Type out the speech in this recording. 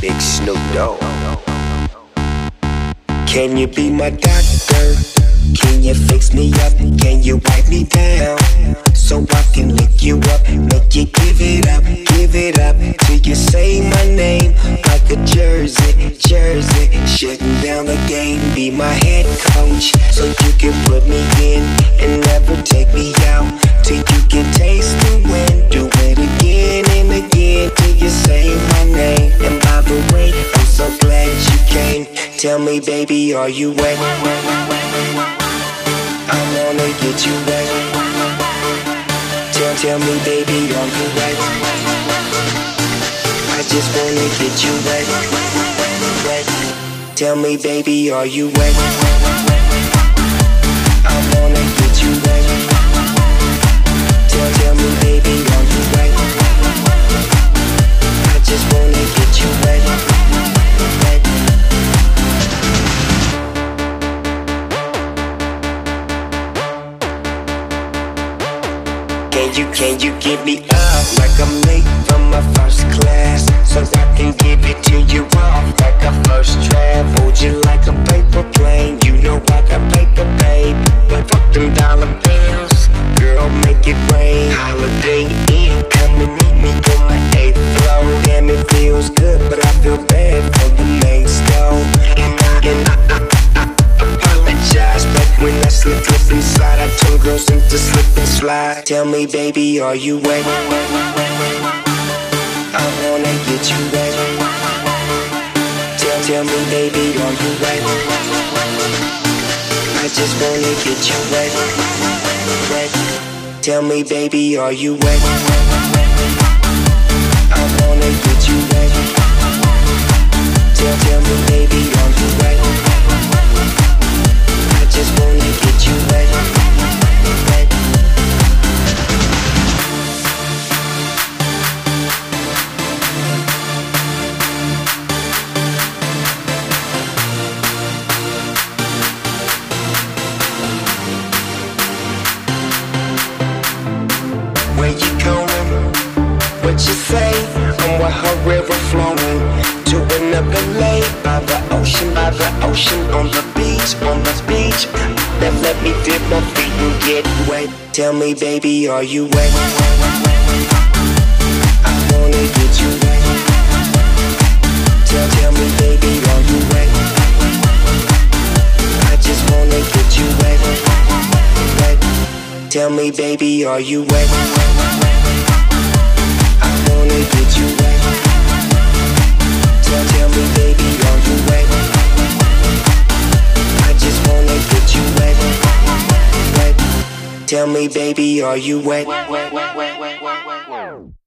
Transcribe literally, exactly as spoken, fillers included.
Big Snoop Dogg. Can you be my doctor? Can you fix me up? Can you wipe me down? So I can lick you up, make you give it up, give it up till you say my name like a jersey, jersey. Shutting down the game, be my head coach, so you can put me in and never take me out till you can taste the wind. Do it again and again till you say my name. And by the way, I'm so glad you came. Tell me, baby, are you wet? I wanna get you wet. Tell, tell me, baby, are you wet? I just wanna get you wet, wet. Tell me, baby, are you wet? I wanna get you wet. Tell, tell me, baby, are you wet? I just wanna get you wet, wet. Can you, can you give me up like I'm late from my first class, so I can give it to you off like a first draft? Hold you like a paper plane, you know I got paper, babe. But fuck them dollar bills, girl, make it rain. Holiday Inn, come and meet me on my eighth floor. Damn, it feels good, but I feel bad for the main stove. And I, and I, I, I, I apologize, but when I slip, slip inside, I turn girls into slip and slide. Tell me, baby, are you wet? I wanna get you wet. Tell, tell me, baby, are you wet? I just wanna get you wet, wet. Tell me, baby, are you wet? I wanna get you wet. Tell, tell me, baby, are you wet? I just wanna get you wet, wet. Where you going? What you say? I'm with her river flowing to another lake by the ocean, by the ocean, on the beach, on the beach. That let me dip my feet and get wet. Tell me, baby, are you wet? I wanna get you wet. Tell, tell me, baby, are you wet? I just wanna get you wet, wet. Tell me, baby, are you wet? I wanna get you wet. Tell, tell me, baby, are you wet? I just wanna get you wet, wet. Tell me, baby, are you wet?